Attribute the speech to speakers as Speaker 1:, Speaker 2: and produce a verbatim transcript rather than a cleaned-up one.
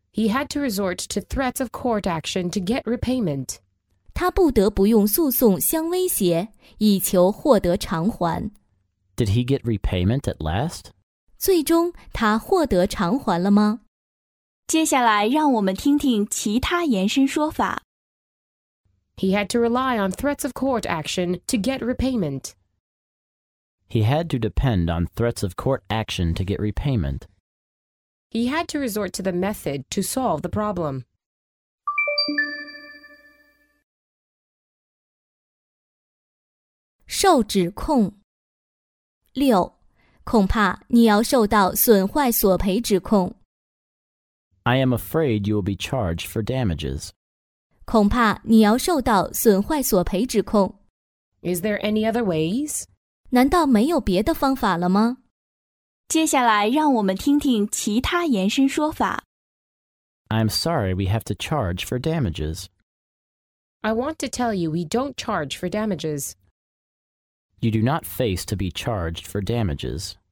Speaker 1: He had to resort to threats of court action to get repayment.
Speaker 2: 他不得不用诉讼相威胁，以求获得偿还。
Speaker 3: Did he get repayment at last?
Speaker 2: 最终，他获得偿还了吗？
Speaker 4: 接下来，让我们听听其他延伸说法。
Speaker 1: He had to rely on threats of court action to get repayment.
Speaker 3: He had to depend on threats of court action to get repayment.
Speaker 1: He had to resort to the method to solve the problem.
Speaker 2: 受指控。六，恐怕你要受到损坏索赔指控。
Speaker 3: I am afraid you will be charged for damages.
Speaker 2: 恐怕你要受到损坏索赔指控。
Speaker 1: Is there any other ways?
Speaker 2: 难道没有别的方法了吗？
Speaker 4: 接下来，让我们听听其他延伸说法。
Speaker 3: I'm sorry we have to charge for damages.
Speaker 1: I want to tell you we don't charge for damages.
Speaker 3: You do not face to be charged for damages.